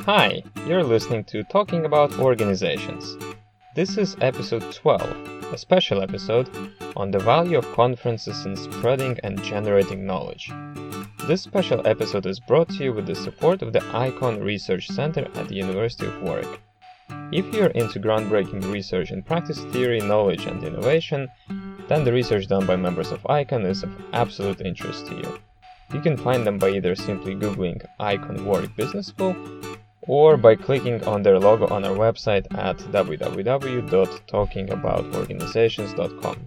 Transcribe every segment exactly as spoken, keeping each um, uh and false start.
Hi, you're listening to Talking About Organizations. This is episode twelve, a special episode on the value of conferences in spreading and generating knowledge. This special episode is brought to you with the support of the ICON Research Center at the University of Warwick. If you're into groundbreaking research in practice theory, knowledge, and innovation, then the research done by members of ICON is of absolute interest to you. You can find them by either simply googling ICON Warwick Business School or by clicking on their logo on our website at w w w dot talking about organizations dot com.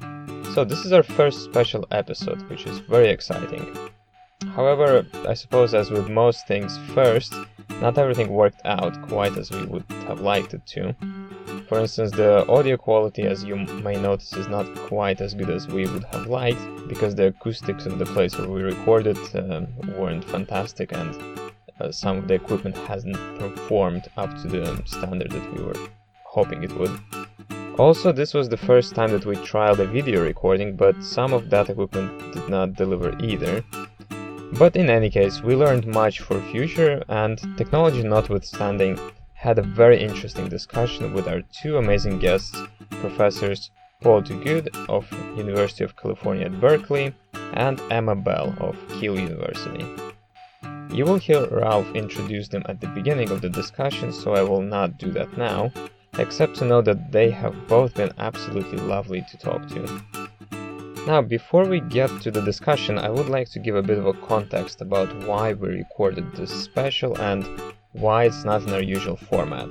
So this is our first special episode, which is very exciting. However, I suppose as with most things, first, not everything worked out quite as we would have liked it to. For instance, the audio quality, as you may notice, is not quite as good as we would have liked, because the acoustics of the place where we recorded um, weren't fantastic, and uh, some of the equipment hasn't performed up to the standard that we were hoping it would. Also, this was the first time that we trialed a video recording, but some of that equipment did not deliver either. But in any case, we learned much for future, and technology notwithstanding, had a very interesting discussion with our two amazing guests, Professors Paul Duguid of University of California at Berkeley and Emma Bell of Keele University. You will hear Ralph introduce them at the beginning of the discussion, so I will not do that now, except to know that they have both been absolutely lovely to talk to. Now, before we get to the discussion, I would like to give a bit of a context about why we recorded this special and why it's not in our usual format.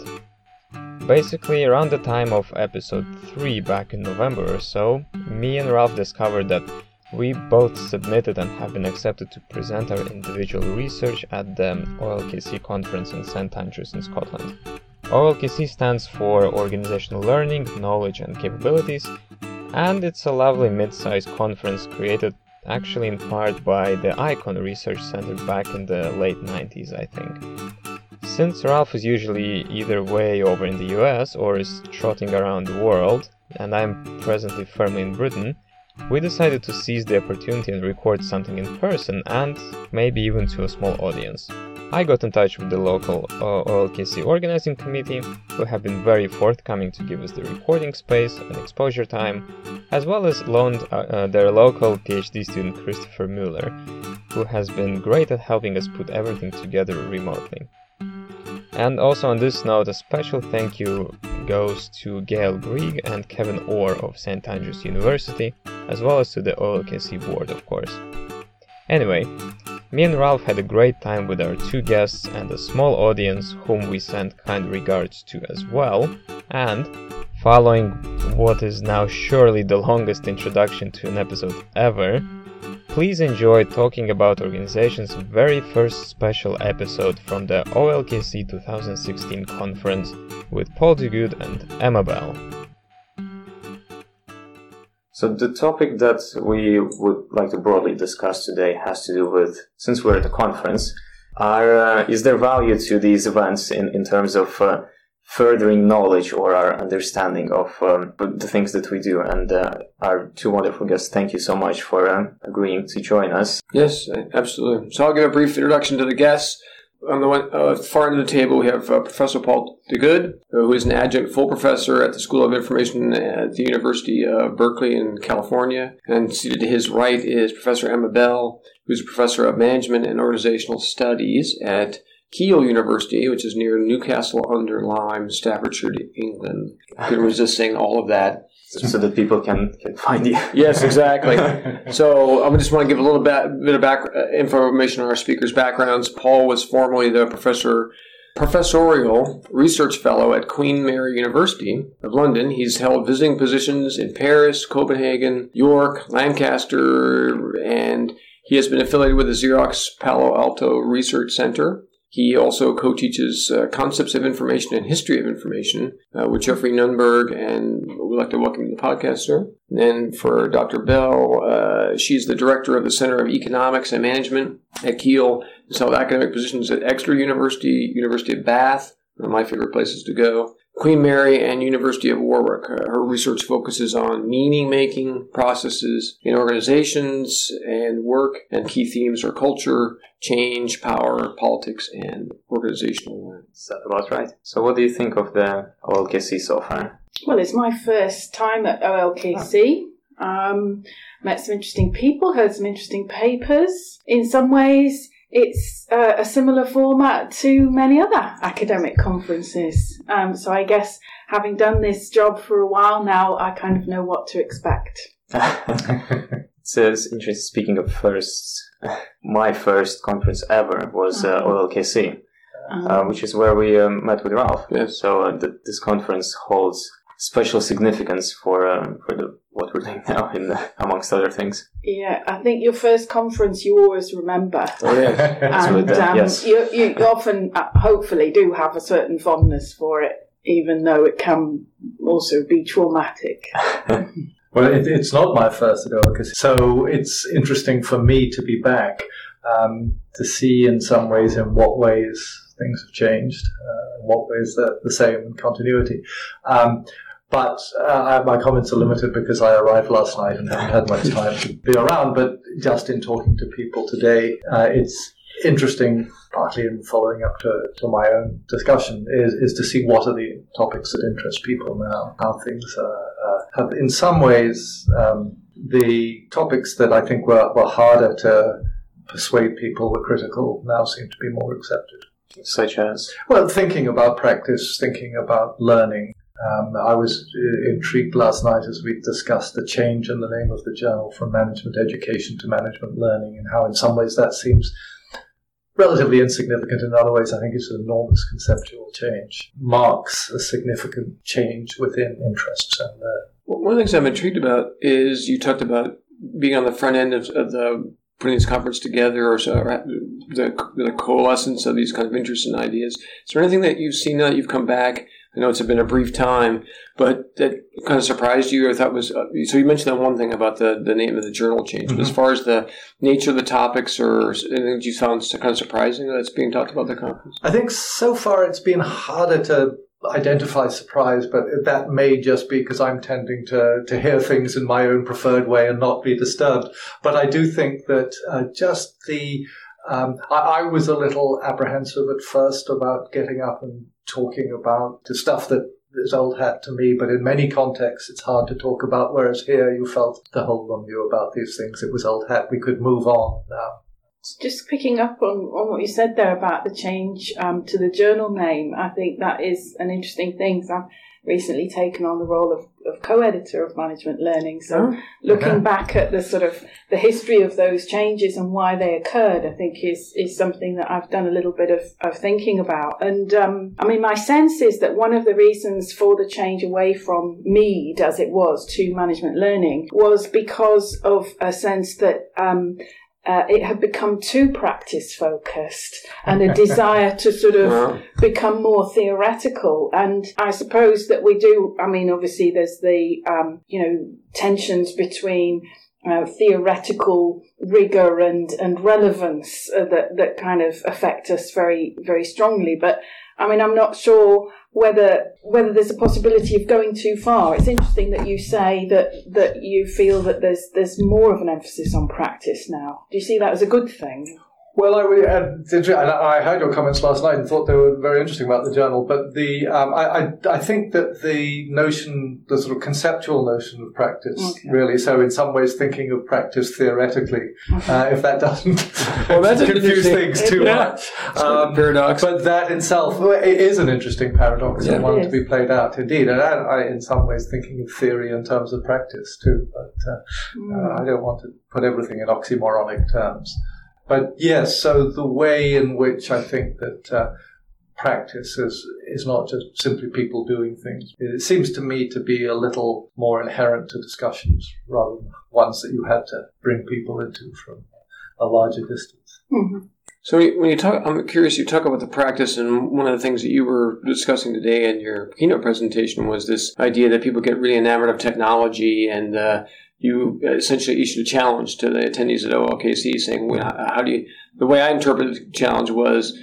Basically, around the time of episode three back in November or so, me and Ralph discovered that we both submitted and have been accepted to present our individual research at the O L K C conference in Saint Andrews in Scotland. O L K C stands for Organizational Learning, Knowledge and Capabilities, and it's a lovely mid-sized conference created actually in part by the ICON Research Center back in the late nineties, I think. Since Ralph is usually either way over in the U S or is trotting around the world, and I'm presently firmly in Britain, we decided to seize the opportunity and record something in person and maybe even to a small audience. I got in touch with the local uh, O L K C organizing committee, who have been very forthcoming to give us the recording space and exposure time, as well as loaned uh, uh, their local PhD student Christopher Mueller, who has been great at helping us put everything together remotely. And also on this note, a special thank you goes to Gail Grieg and Kevin Orr of Saint Andrews University, as well as to the O L K C board, of course. Anyway, me and Ralph had a great time with our two guests and a small audience whom we sent kind regards to as well, and following what is now surely the longest introduction to an episode ever, please enjoy Talking About Organizations' very first special episode from the O L K C twenty sixteen conference with Paul Duguid and Emma Bell. So the topic that we would like to broadly discuss today has to do with, since we're at a conference, are, uh, is there value to these events in, in terms of uh, furthering knowledge or our understanding of um, the things that we do? And uh, our two wonderful guests, thank you so much for uh, agreeing to join us. Yes, absolutely. So I'll give a brief introduction to the guests. On the one, uh, far end of the table, we have uh, Professor Paul Duguid, who is an adjunct full professor at the School of Information at the University of Berkeley in California. And seated to his right is Professor Emma Bell, who's a professor of management and organizational studies at Keele University, which is near Newcastle under Lyme, Staffordshire, England. I couldn't resist saying all of that. So that people can, can find you. Yes, exactly. So I just want to give a little bit, bit of back, uh, information on our speakers' backgrounds. Paul was formerly the professor, professorial research fellow at Queen Mary University of London. He's held visiting positions in Paris, Copenhagen, York, Lancaster, and he has been affiliated with the Xerox Palo Alto Research Center. He also co-teaches uh, Concepts of Information and History of Information uh, with Jeffrey Nunberg, and we'd like to welcome you to the podcast, sir. And then for Doctor Bell, uh, she's the director of the Center of Economics and Management at Keele. She's held academic positions at Exeter University, University of Bath, one of my favorite places to go, Queen Mary and University of Warwick. Uh, her research focuses on meaning-making processes in organizations and work, and key themes are culture, change, power, politics, and organizational learning. Is that about right? So what do you think of the O L K C so far? Well, it's my first time at O L K C. Um, met some interesting people, heard some interesting papers. In some ways, it's uh, a similar format to many other academic conferences. Um, so I guess having done this job for a while now, I kind of know what to expect. It's, uh, it's interesting. Speaking of firsts, my first conference ever was uh, O L K C, um, uh, which is where we um, met with Ralph. Yes. So uh, th- this conference holds special significance for uh, for the what we're doing now, in the, amongst other things. Yeah, I think your first conference you always remember. Oh, yes. And with, uh, um, yes. you, you often, uh, hopefully, do have a certain fondness for it, even though it can also be traumatic. Well, it, it's not my first at O L K C, so it's interesting for me to be back, um, to see in some ways in what ways things have changed, uh, in what ways they're the same in continuity. Um, But uh, my comments are limited because I arrived last night and haven't had much time to be around. But just in talking to people today, uh, it's interesting, partly in following up to, to my own discussion, is, is to see what are the topics that interest people now, how things uh, uh, have, in some ways, um, the topics that I think were, were harder to persuade people were critical now seem to be more accepted. Such as? Well, thinking about practice, thinking about learning. Um, I was uh, intrigued last night as we discussed the change in the name of the journal from management education to management learning, and how in some ways that seems relatively insignificant. In other ways, I think it's an enormous conceptual change. Marks a significant change within interests. And uh, one of the things I'm intrigued about is you talked about being on the front end of, of the putting this conference together, or so, or the, the coalescence of these kind of interests and ideas. Is there anything that you've seen now that you've come back? I know it's been a brief time, but that kind of surprised you, or thought was, uh, so you mentioned that one thing about the, the name of the journal change, mm-hmm. but as far as the nature of the topics or anything that you found kind of surprising that's being talked about at the conference? I think so far it's been harder to identify surprise, but that may just be because I'm tending to, to hear things in my own preferred way and not be disturbed. But I do think that uh, just the, um, I, I was a little apprehensive at first about getting up and talking about the stuff that is old hat to me, but in many contexts it's hard to talk about, whereas here you felt the whole room knew about these things. It was old hat. We could move on now. Just picking up on, on what you said there about the change um, to the journal name, I think that is an interesting thing. So I've recently taken on the role of, of co-editor of Management Learning. So oh, looking okay. back at the sort of the history of those changes and why they occurred, I think is, is something that I've done a little bit of, of thinking about. And um, I mean, my sense is that one of the reasons for the change away from Mead, as it was, to Management Learning was because of a sense that um, Uh, it had become too practice-focused and a desire to sort of wow. become more theoretical. And I suppose that we do, I mean, obviously there's the, um, you know, tensions between uh, theoretical rigor and, and relevance uh, that, that kind of affect us very, very strongly. But I mean, I'm not sure whether whether there's a possibility of going too far. It's interesting that you say that, that you feel that there's there's more of an emphasis on practice now. Do you see that as a good thing? Well, I, I, I heard your comments last night and thought they were very interesting about the journal, but the um, I, I, I think that the notion, the sort of conceptual notion of practice, okay. really, so in some ways thinking of practice theoretically, okay. uh, if that doesn't well, that's confuse things too yeah. much. Um, paradox. But that itself, well, it is an interesting paradox yeah. and one to be played out, indeed. And I, I, in some ways, thinking of theory in terms of practice too, but uh, mm. uh, I don't want to put everything in oxymoronic terms. But yes, so the way in which I think that uh, practice is is not just simply people doing things. It seems to me to be a little more inherent to discussions rather than ones that you had to bring people into from a larger distance. Mm-hmm. So when you talk, I'm curious, you talk about the practice, and one of the things that you were discussing today in your keynote presentation was this idea that people get really enamored of technology, and uh, you essentially issued a challenge to the attendees at O L K C saying, well, how do you, the way I interpreted the challenge was,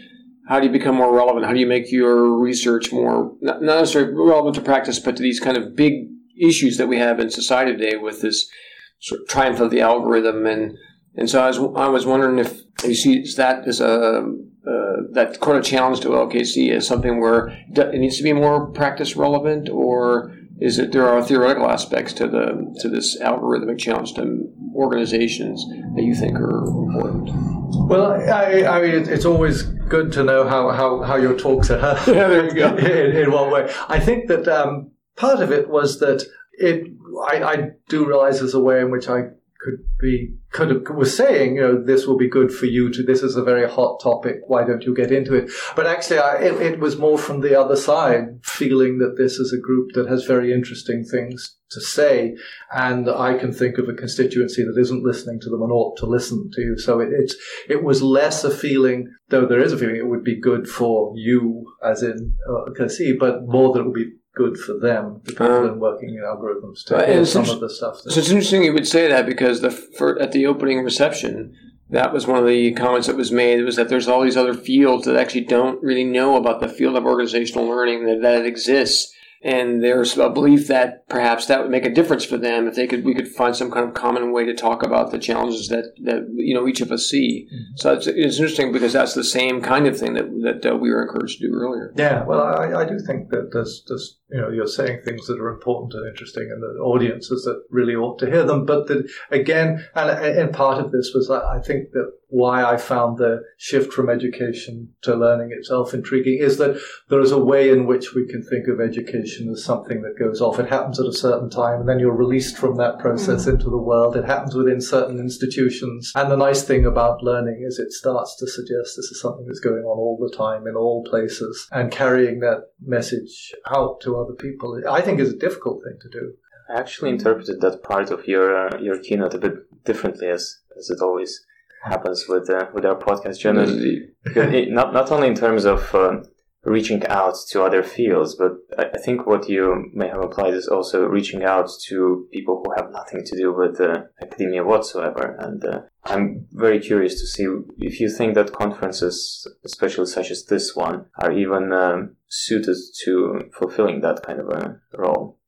how do you become more relevant? How do you make your research more, not necessarily relevant to practice, but to these kind of big issues that we have in society today with this sort of triumph of the algorithm? And and so I was I was wondering if you see that as a uh, that kind of challenge to L K C as something where it needs to be more practice relevant, or is it there are theoretical aspects to the to this algorithmic challenge to organizations that you think are important? Well, I, I mean, it's always good to know how, how, how your talks are heard. Yeah, there you go. in, in one way. I think that um, part of it was that it. I, I do realize there's a way in which I could be could have was saying, you know, this will be good for you to. This is a very hot topic. Why don't you get into it? But actually, I, it, it was more from the other side, feeling that this is a group that has very interesting things to say, and I can think of a constituency that isn't listening to them and ought to listen to. So it it's, it was less a feeling, though there is a feeling it would be good for you, as in uh, K C, but more that it would be good for them, the people um, working in algorithms, to hear some of the stuff. So it's interesting you would say that, because the for, at the opening reception, that was one of the comments that was made, was that there's all these other fields that actually don't really know about the field of organizational learning, that, that it exists. And there's a belief that perhaps that would make a difference for them if they could. We could find some kind of common way to talk about the challenges that, that you know each of us see. Mm-hmm. So it's, it's interesting, because that's the same kind of thing that that uh, we were encouraged to do earlier. Yeah, well, I, I do think that there's, there's you know you're saying things that are important and interesting, and the audiences that really ought to hear them. But that, again, and, and part of this was I think that why I found the shift from education to learning itself intriguing is that there is a way in which we can think of education as something that goes off. It happens at a certain time, and then you're released from that process mm-hmm. into the world. It happens within certain institutions. And the nice thing about learning is it starts to suggest this is something that's going on all the time in all places, and carrying that message out to other people, I think, is a difficult thing to do. I actually interpreted that part of your uh, your keynote a bit differently, as as it always happens with uh, with our podcast generally. it, not not only in terms of uh, reaching out to other fields, but I, I think what you may have applied is also reaching out to people who have nothing to do with uh, academia whatsoever. And uh, I'm very curious to see if you think that conferences, especially such as this one, are even um, suited to fulfilling that kind of a role.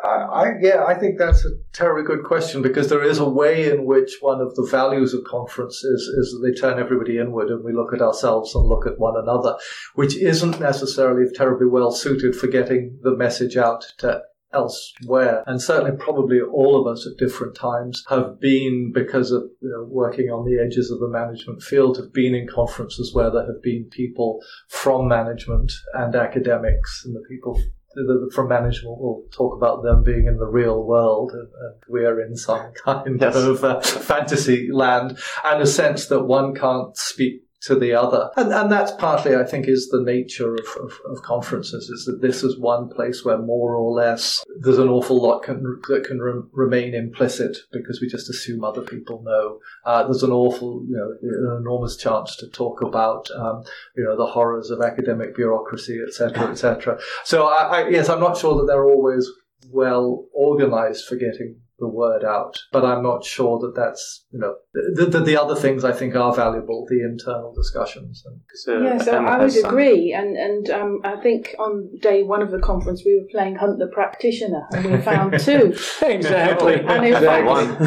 I, yeah, I think that's a terribly good question, because there is a way in which one of the values of conference is, is that they turn everybody inward, and we look at ourselves and look at one another, which isn't necessarily terribly well suited for getting the message out to elsewhere. And certainly probably all of us at different times have been, because of you know, working on the edges of the management field, have been in conferences where there have been people from management and academics, and the people from management will talk about them being in the real world, and, and we're in some kind yes. of uh, fantasy land, and a sense that one can't speak to the other. And, and that's partly, I think, is the nature of, of, of conferences, is that this is one place where more or less there's an awful lot can, that can re- remain implicit, because we just assume other people know. Uh, there's an awful, you know, an enormous chance to talk about, um, you know, the horrors of academic bureaucracy, et cetera, et cetera. So, I, I, yes, I'm not sure that they're always well organized for getting the word out, but I'm not sure that that's, you know, the, the, the other things I think are valuable, the internal discussions. And, uh, yeah, so I would agree, and and um, I think on day one of the conference we were playing Hunt the Practitioner, and we found two. Exactly. And in fact, uh,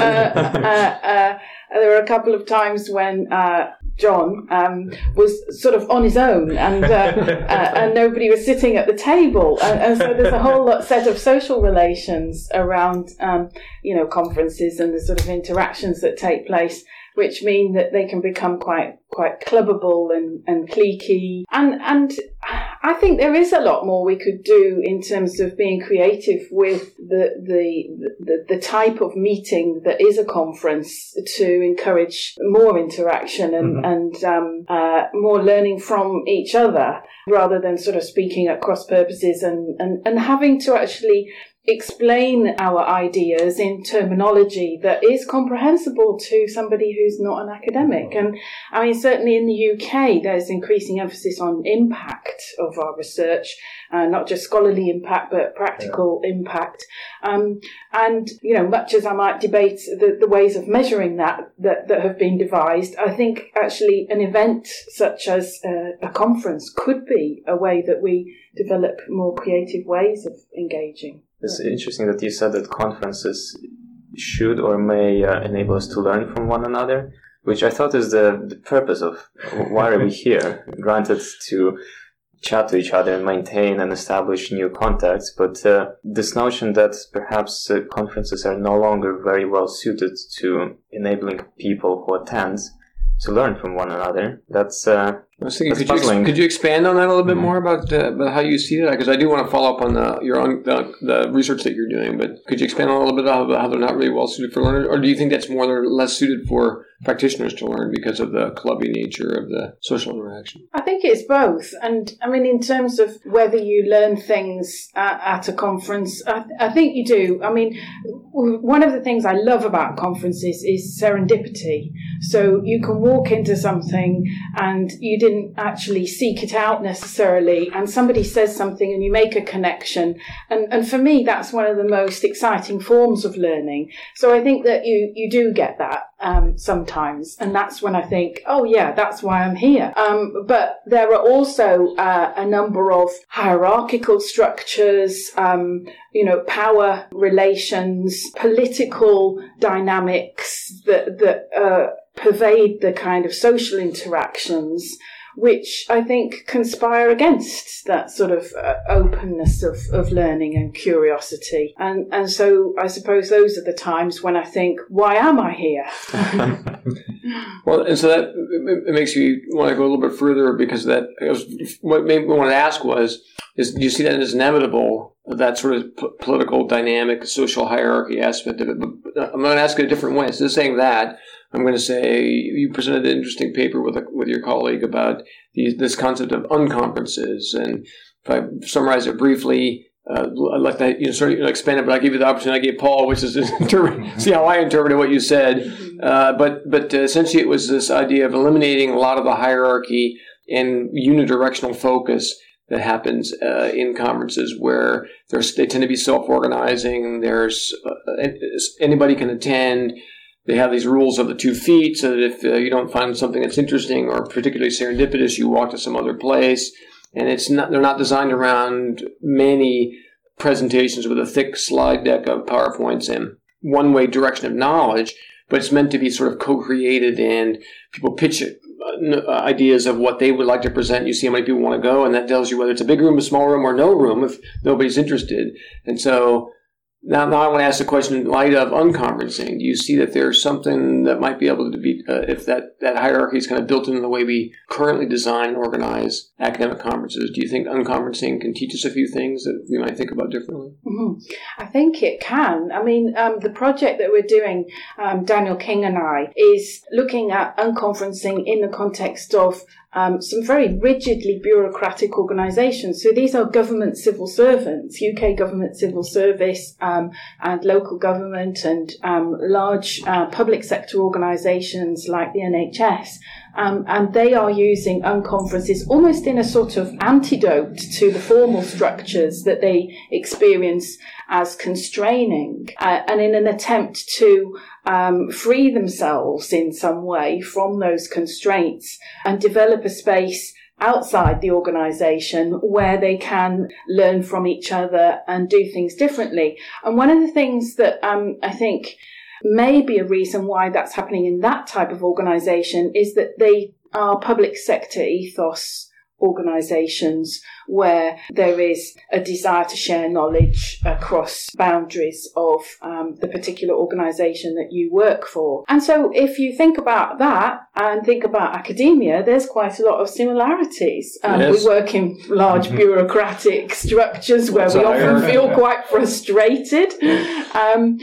uh, uh, there were a couple of times when uh, John um, was sort of on his own, and uh, uh, and nobody was sitting at the table, and, and so there's a whole lot, set of social relations around um, you know conferences and the sort of interactions that take place, which mean that they can become quite quite clubbable and, and cliquey. And and I think there is a lot more we could do in terms of being creative with the the the, the type of meeting that is a conference, to encourage more interaction and, mm-hmm. and um, uh, more learning from each other, rather than sort of speaking at cross purposes and, and, and having to actually explain our ideas in terminology that is comprehensible to somebody who's not an academic. And I mean, certainly in the U K, there's increasing emphasis on impact of our research, uh, not just scholarly impact, but practical yeah. impact. Um, and, you know, much as I might debate the, the ways of measuring that, that that have been devised, I think actually an event such as a, a conference could be a way that we develop more creative ways of engaging. It's interesting that you said that conferences should or may uh, enable us to learn from one another, which I thought is the, the purpose of why are we here. Granted, to chat to each other and maintain and establish new contacts, but uh, this notion that perhaps uh, conferences are no longer very well suited to enabling people who attend to learn from one another, that's uh, I was thinking, could you, ex- could you expand on that a little bit mm-hmm. more about, uh, about how you see that? Because I do want to follow up on the, your own, the, the research that you're doing, but could you expand on a little bit about how they're not really well suited for learners? Or do you think that's more or less suited for practitioners to learn because of the clubby nature of the social interaction? I think it's both. And I mean, in terms of whether you learn things at, at a conference, I, I think you do. I mean, one of the things I love about conferences is serendipity. So you can walk into something and you didn't actually seek it out necessarily, and somebody says something and you make a connection. And, and for me, that's one of the most exciting forms of learning. So I think that you, you do get that um, sometimes. And that's when I think, oh yeah, that's why I'm here. Um, but there are also uh, a number of hierarchical structures, um, you know, power relations, political dynamics that, that uh, pervade the kind of social interactions, which I think conspire against that sort of uh, openness of, of learning and curiosity. And and so I suppose those are the times when I think, why am I here? Well, and so that it makes you want to go a little bit further, because that was, what made me want to ask was, is do you see that as inevitable, that sort of p- political dynamic, social hierarchy aspect of it? But I'm going to ask it a different way. Instead of saying that, I'm going to say you presented an interesting paper with a, with your colleague about the, this concept of unconferences. And if I summarize it briefly, uh, I'd like to you know, sort of expand it, but I'll give you the opportunity I gave Paul, which is to interpret, see how I interpreted what you said. Uh, but but uh, essentially it was this idea of eliminating a lot of the hierarchy and unidirectional focus that happens uh, in conferences, where there's, they tend to be self-organizing. There's uh, anybody can attend. They have these rules of the two feet, so that if uh, you don't find something that's interesting or particularly serendipitous, you walk to some other place. And it's not, they're not designed around many presentations with a thick slide deck of PowerPoints and one-way direction of knowledge, but it's meant to be sort of co-created, and people pitch it. Uh, ideas of what they would like to present. You see how many people want to go, and that tells you whether it's a big room, a small room, or no room if nobody's interested. And so now, now I want to ask the question in light of unconferencing. Do you see that there's something that might be able to be, uh, if that, that hierarchy is kind of built into the way we currently design and organize academic conferences, do you think unconferencing can teach us a few things that we might think about differently? Mm-hmm. I think it can. I mean, um, the project that we're doing, um, Daniel King and I, is looking at unconferencing in the context of Um, some very rigidly bureaucratic organisations. So these are government civil servants, U K government civil service, um, and local government, and um, large uh, public sector organisations like the N H S. Um, and they are using unconferences almost in a sort of antidote to the formal structures that they experience as constraining, uh, and in an attempt to um, free themselves in some way from those constraints and develop a space outside the organisation where they can learn from each other and do things differently. And one of the things that um, I think may be a reason why that's happening in that type of organisation is that they are public sector ethos organisations where there is a desire to share knowledge across boundaries of um, the particular organisation that you work for. And so if you think about that and think about academia, there's quite a lot of similarities. Um, yes. We work in large bureaucratic structures where we often feel quite frustrated. Um,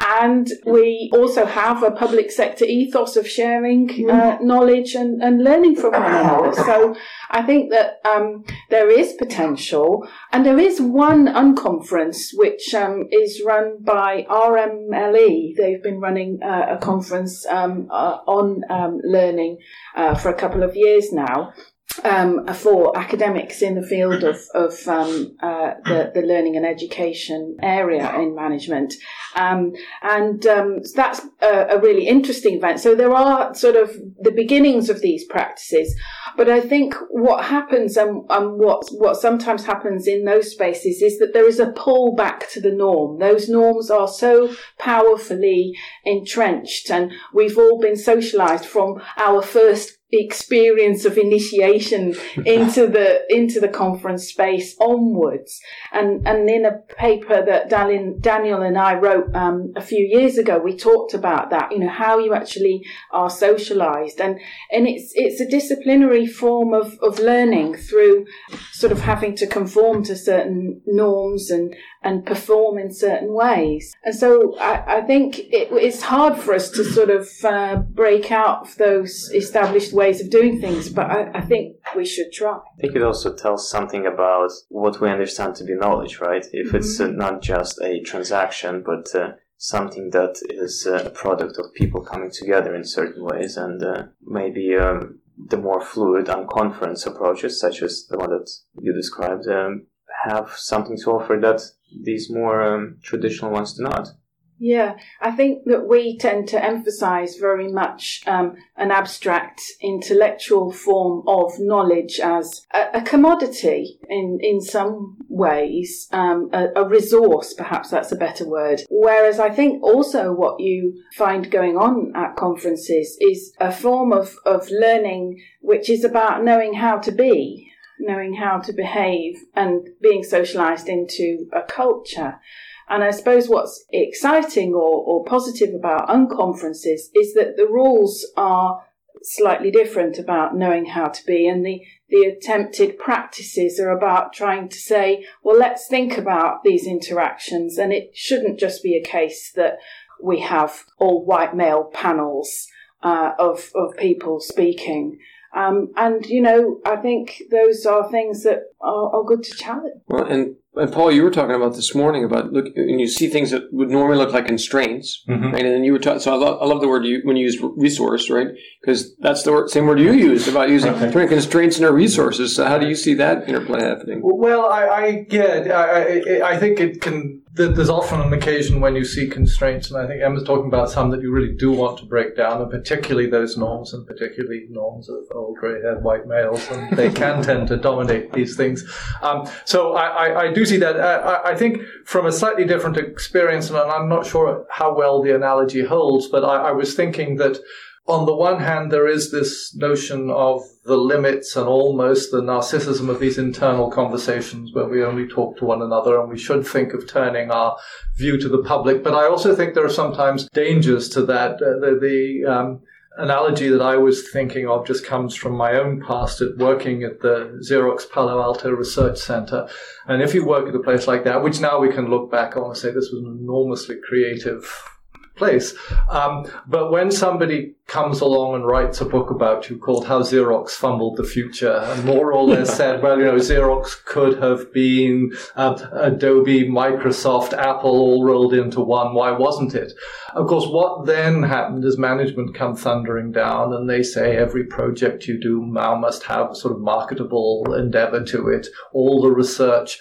And we also have a public sector ethos of sharing uh, knowledge and, and learning from one another. So I think that um, there is potential. And there is one unconference which um, is run by R M L E. They've been running uh, a conference um, uh, on um, learning uh, for a couple of years now. Um, for academics in the field of, of um, uh, the, the learning and education area in management. Um, and um, that's a, a really interesting event. So there are sort of the beginnings of these practices. But I think what happens and, and what, what sometimes happens in those spaces is that there is a pull back to the norm. Those norms are so powerfully entrenched, and we've all been socialized from our first experience of initiation into the into the conference space onwards. And and in a paper that Daniel, Daniel and I wrote um, a few years ago, we talked about that, you know, how you actually are socialized. And and it's it's a disciplinary form of, of learning through sort of having to conform to certain norms and and perform in certain ways. And so I, I think it, it's hard for us to sort of uh, break out of those established ways of doing things, but I, I think we should try. I think it also tells something about what we understand to be knowledge, right? If mm-hmm. it's uh, not just a transaction, but uh, something that is uh, a product of people coming together in certain ways, and uh, maybe um, the more fluid unconference approaches, such as the one that you described, um, have something to offer that these more um, traditional ones do not. Yeah, I think that we tend to emphasize very much um, an abstract intellectual form of knowledge as a, a commodity in, in some ways, um, a, a resource, perhaps that's a better word. Whereas I think also what you find going on at conferences is a form of, of learning which is about knowing how to be, knowing how to behave, and being socialized into a culture. And I suppose what's exciting or, or positive about unconferences is that the rules are slightly different about knowing how to be, and the, the attempted practices are about trying to say, well, let's think about these interactions, and it shouldn't just be a case that we have all white male panels uh, of, of people speaking. Um, and, you know, I think those are things that are, are good to challenge. Well, and, and Paul, you were talking about this morning about look, and you see things that would normally look like constraints, mm-hmm. right? And then you were talking, so I love, I love the word you, when you use resource, right? Because that's the word, same word you used about using okay. constraints in our resources. So how do you see that interplay happening? Well, I, I yeah, I, I, I think it can. There's often an occasion when you see constraints, and I think Emma's talking about some that you really do want to break down, and particularly those norms, and particularly norms of old grey-haired white males, and they can tend to dominate these things. Um, so I, I, I do see that. I, I think from a slightly different experience, and I'm not sure how well the analogy holds, but I, I was thinking that on the one hand, there is this notion of the limits and almost the narcissism of these internal conversations where we only talk to one another, and we should think of turning our view to the public. But I also think there are sometimes dangers to that. Uh, the the um, analogy that I was thinking of just comes from my own past at working at the Xerox Palo Alto Research Center. And if you work at a place like that, which now we can look back on and say this was an enormously creative place. Um, but when somebody comes along and writes a book about you called How Xerox Fumbled the Future, and more or less said, well, you know, Xerox could have been uh, Adobe, Microsoft, Apple all rolled into one. Why wasn't it? Of course, what then happened is management come thundering down, and they say every project you do now must have a sort of marketable endeavor to it. All the research,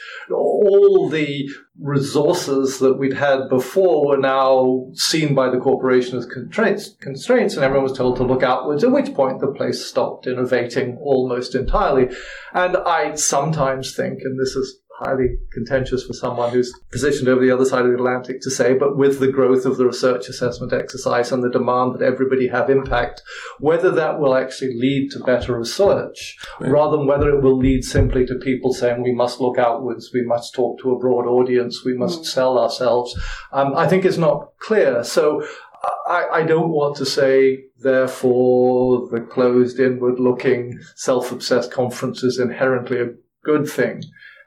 all the resources that we'd had before were now seen by the corporation as constraints, constraints, and everyone was told to look outwards, at which point the place stopped innovating almost entirely. And I sometimes think, and this is highly contentious for someone who's positioned over the other side of the Atlantic to say, but with the growth of the research assessment exercise and the demand that everybody have impact, whether that will actually lead to better research, right, rather than whether it will lead simply to people saying we must look outwards, we must talk to a broad audience, we must mm. sell ourselves, um, I think is not clear. So I, I don't want to say, therefore, the closed, inward-looking, self-obsessed conference is inherently a good thing.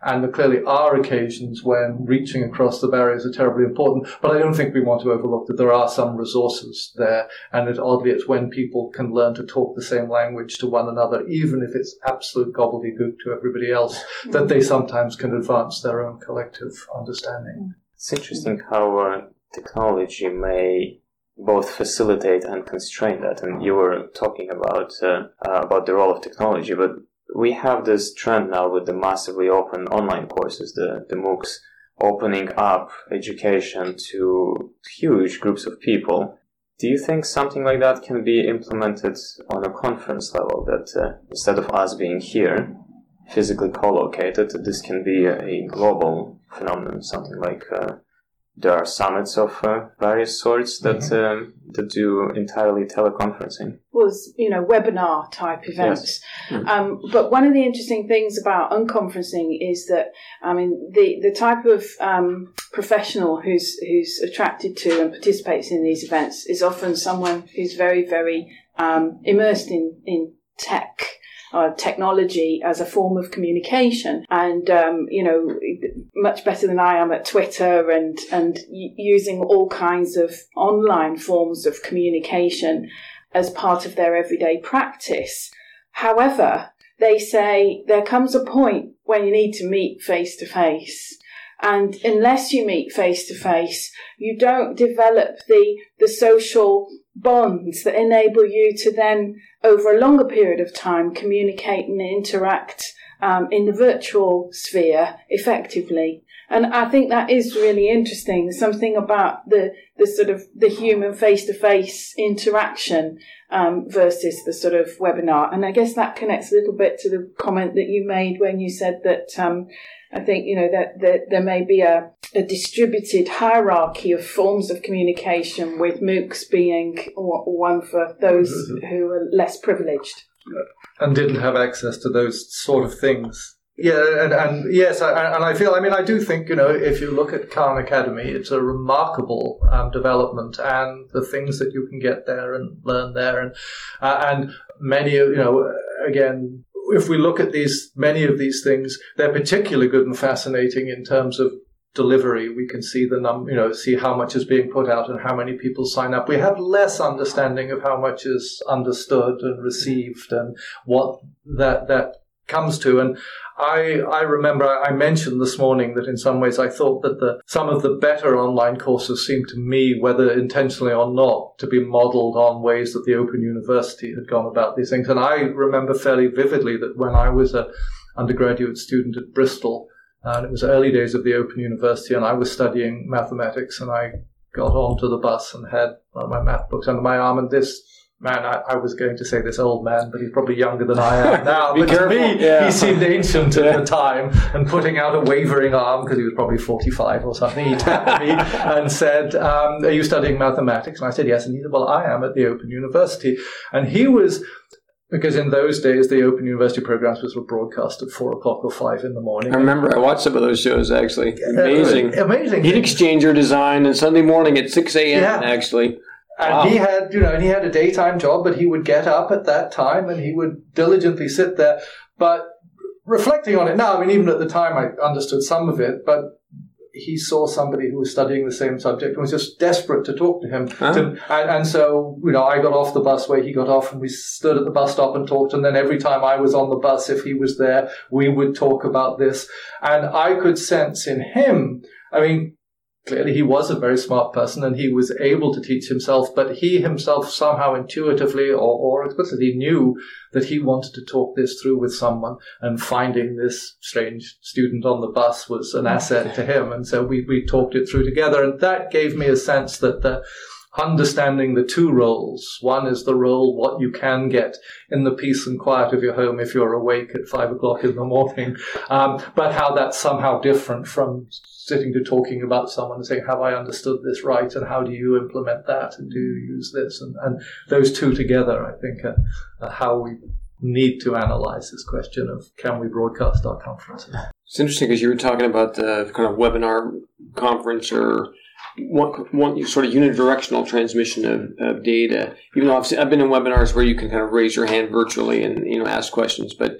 And there clearly are occasions when reaching across the barriers are terribly important, but I don't think we want to overlook that there are some resources there, and that oddly it's when people can learn to talk the same language to one another, even if it's absolute gobbledygook to everybody else, that they sometimes can advance their own collective understanding. It's interesting how uh, technology may both facilitate and constrain that, and you were talking about uh, uh, about the role of technology, but we have this trend now with the massively open online courses, the, the MOOCs, opening up education to huge groups of people. Do you think something like that can be implemented on a conference level, that uh, instead of us being here, physically co-located, this can be a, a global phenomenon, something like uh, there are summits of uh, various sorts that mm-hmm. um, that do entirely teleconferencing. Was, you know, webinar type events. Yes. Mm-hmm. Um, but one of the interesting things about unconferencing is that, I mean, the, the type of um, professional who's who's attracted to and participates in these events is often someone who's very, very um, immersed in, in tech. Uh, technology as a form of communication, and um, you know, much better than I am at Twitter and and y- using all kinds of online forms of communication as part of their everyday practice. However, they say there comes a point when you need to meet face to face. And unless you meet face to face, you don't develop the the social bonds that enable you to then, over a longer period of time, communicate and interact um, in the virtual sphere effectively. And I think that is really interesting. There's something about the, the sort of the human face-to-face interaction um, versus the sort of webinar. And I guess that connects a little bit to the comment that you made when you said that um, I think, you know, that, that there may be a, a distributed hierarchy of forms of communication, with MOOCs being one for those who are less privileged. And didn't have access to those sort of things. Yeah, and, and yes, I, and I feel, I mean, I do think, you know, if you look at Khan Academy, it's a remarkable um, development, and the things that you can get there and learn there. And, uh, and many, you know, again, if we look at these, many of these things, they're particularly good and fascinating in terms of delivery. We can see the num, you know, see how much is being put out and how many people sign up. We have less understanding of how much is understood and received and what that that comes to. And I I remember I mentioned this morning that in some ways I thought that the some of the better online courses seemed to me, whether intentionally or not, to be modeled on ways that the Open University had gone about these things. And I remember fairly vividly that when I was a undergraduate student at Bristol, and it was early days of the Open University, and I was studying mathematics, and I got onto the bus and had one of my math books under my arm, and this man, I, I was going to say this old man, but he's probably younger than I am now. But careful. To me, yeah. He seemed ancient at yeah. the time, and putting out a wavering arm, because he was probably forty-five or something, he tapped me and said, um, are you studying mathematics? And I said, yes. And he said, well, I am at the Open University. And he was... Because in those days, the Open University programs were broadcast at four o'clock or five in the morning. I remember I watched some of those shows, actually. Amazing. Uh, amazing. Heat exchanger design and Sunday morning at six a.m., yeah. actually. And wow. he had, you know, and he had a daytime job, but he would get up at that time and he would diligently sit there. But reflecting on it now, I mean, even at the time I understood some of it, but he saw somebody who was studying the same subject and was just desperate to talk to him. Huh? To, and, and so, you know, I got off the bus where he got off, and we stood at the bus stop and talked. And then every time I was on the bus, if he was there, we would talk about this. And I could sense in him, I mean, clearly he was a very smart person and he was able to teach himself, but he himself somehow intuitively or, or explicitly knew that he wanted to talk this through with someone, and finding this strange student on the bus was an asset to him. And so we, we talked it through together, and that gave me a sense that the understanding the two roles. One is the role, what you can get in the peace and quiet of your home if you're awake at five o'clock in the morning, um, but how that's somehow different from sitting to talking about someone and saying, have I understood this right, and how do you implement that, and do you use this? And, and those two together, I think, are, are how we need to analyze this question of, can we broadcast our conferences? It's interesting because you were talking about the kind of webinar conference, or one, one sort of unidirectional transmission of, of data. Even though I've, seen, I've been in webinars where you can kind of raise your hand virtually and, you know, ask questions, but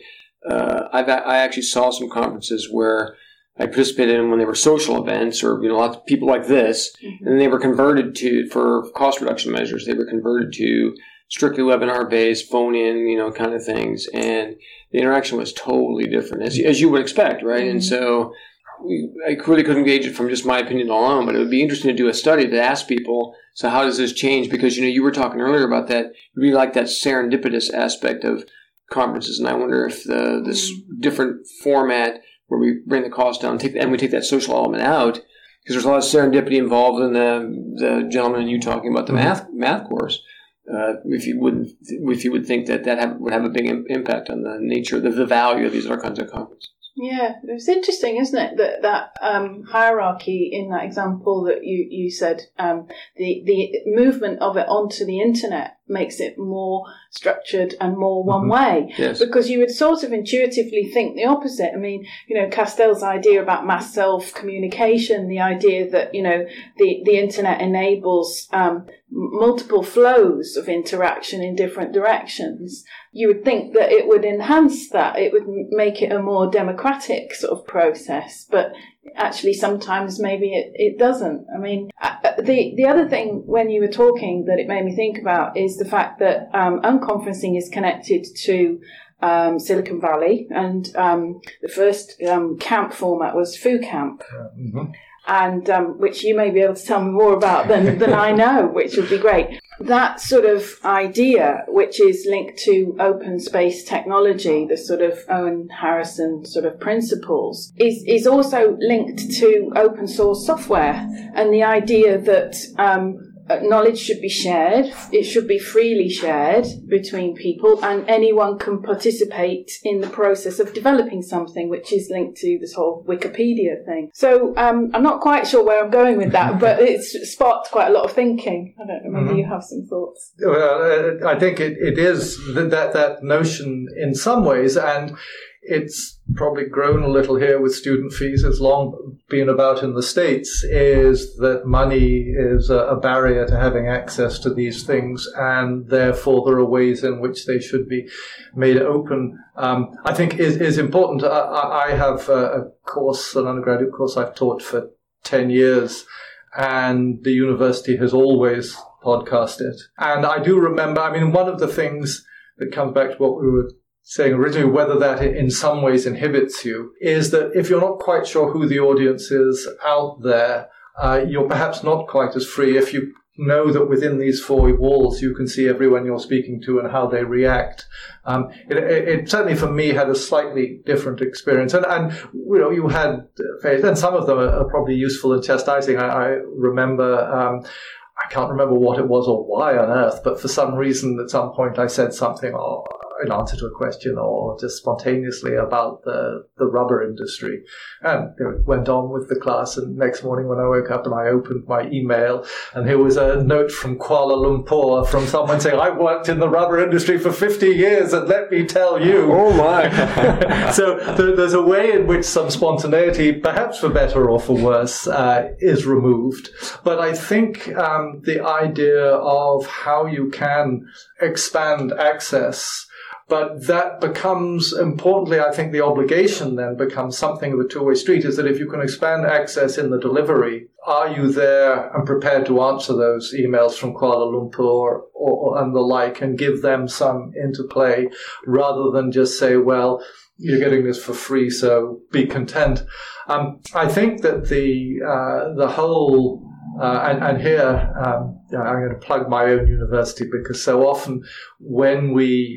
uh, I've I actually saw some conferences where I participated in when they were social events, or you know, lots of people like this, mm-hmm. and they were converted to for cost reduction measures. They were converted to strictly webinar based, phone in, you know, kind of things, and the interaction was totally different, as as you would expect, right? Mm-hmm. And so we, I really couldn't gauge it from just my opinion alone, but it would be interesting to do a study to ask people. So how does this change? Because you know, you were talking earlier about that. You really like that serendipitous aspect of conferences, and I wonder if the this mm-hmm. different format where we bring the cost down, take and we take that social element out, because there's a lot of serendipity involved in the the gentleman and you talking about the mm-hmm. math math course. Uh, if you wouldn't, if you would think that that have, would have a big im- impact on the nature, the, the value of these other kinds of conferences. Yeah, it's interesting, isn't it, that that um, hierarchy in that example that you you said, um, the the movement of it onto the internet makes it more structured and more one way. Mm-hmm. Yes. Because you would sort of intuitively think the opposite. I mean, you know, Castell's idea about mass self-communication, the idea that, you know, the, the internet enables um, multiple flows of interaction in different directions. You would think that it would enhance that. It would make it a more democratic sort of process. But actually, sometimes maybe it, it doesn't. I mean, the the other thing when you were talking that it made me think about is the fact that um, unconferencing is connected to um, Silicon Valley, and um, the first um, camp format was FooCamp. Mm-hmm. And um, which you may be able to tell me more about than, than I know, which would be great. That sort of idea, which is linked to open space technology, the sort of Owen Harrison sort of principles, is, is also linked to open source software and the idea that um, knowledge should be shared, it should be freely shared between people, and anyone can participate in the process of developing something, which is linked to this whole Wikipedia thing. So um, I'm not quite sure where I'm going with that, but it's sparked quite a lot of thinking. I don't know, maybe mm-hmm. you have some thoughts. Well, I think it, it is that, that notion in some ways, and it's probably grown a little here with student fees. It's long been about in the States, is that money is a, a barrier to having access to these things, and therefore there are ways in which they should be made open. Um, I think is, is important. I, I have a, a course, an undergraduate course I've taught for ten years, and the university has always podcasted. And I do remember, I mean, one of the things that comes back to what we were saying originally, whether that in some ways inhibits you, is that if you're not quite sure who the audience is out there, uh, you're perhaps not quite as free if you know that within these four walls you can see everyone you're speaking to and how they react. Um, it, it, it certainly for me had a slightly different experience, and, and you know, you had faith, and some of them are, are probably useful in chastising. I, I remember. Um, I can't remember what it was or why on earth, but for some reason at some point I said something or in answer to a question or just spontaneously about the, the rubber industry. And it went on with the class, and next morning when I woke up and I opened my email, and here was a note from Kuala Lumpur from someone saying, "I've worked in the rubber industry for fifty years, and let me tell you." Oh my. So there, there's a way in which some spontaneity, perhaps for better or for worse, uh, is removed. But I think um, the idea of how you can expand access, but that becomes, importantly, I think the obligation then becomes something of a two-way street, is that if you can expand access in the delivery, are you there and prepared to answer those emails from Kuala Lumpur or, or and the like, and give them some interplay, rather than just say, well, you're getting this for free, so be content. Um, I think that the uh, the whole... Uh, and, and here, um, you know, I'm going to plug my own university, because so often when we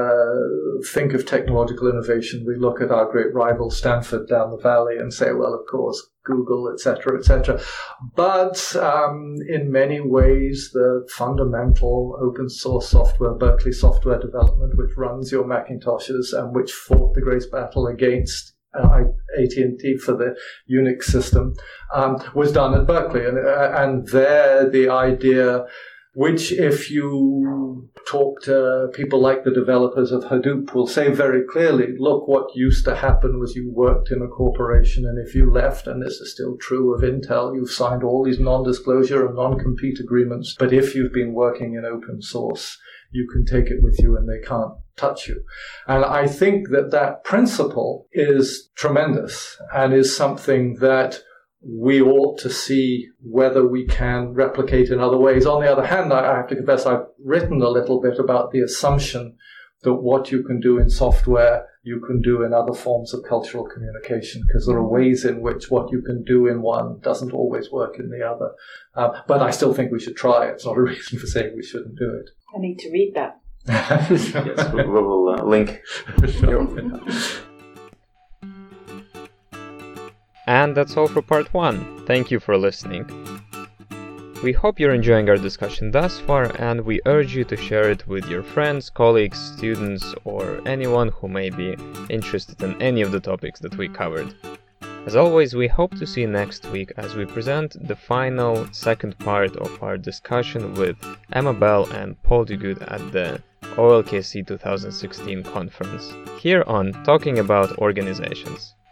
uh, think of technological innovation, we look at our great rival Stanford down the valley and say, well, of course, Google, et cetera, et cetera. But um, in many ways, the fundamental open source software, Berkeley software development, which runs your Macintoshes and which fought the great battle against Uh, A T and T for the Unix system, um, was done at Berkeley. And, uh, and there the idea which if you talk to people like the developers of Hadoop will say very clearly, look, what used to happen was you worked in a corporation, and if you left, and this is still true of Intel, you've signed all these non-disclosure and non-compete agreements, but if you've been working in open source, you can take it with you and they can't touch you. And I think that that principle is tremendous and is something that we ought to see whether we can replicate in other ways. On the other hand, I have to confess I've written a little bit about the assumption that what you can do in software, you can do in other forms of cultural communication, because there are ways in which what you can do in one doesn't always work in the other. Uh, but I still think we should try. It's not a reason for saying we shouldn't do it. I need to read that. Yes, we, we will uh, link. And that's all for part one. Thank you for listening. We hope you're enjoying our discussion thus far, and we urge you to share it with your friends, colleagues, students, or anyone who may be interested in any of the topics that we covered. As always, we hope to see you next week as we present the final second part of our discussion with Emma Bell and Paul Duguid at the O L K C twenty sixteen conference, here on Talking About Organizations.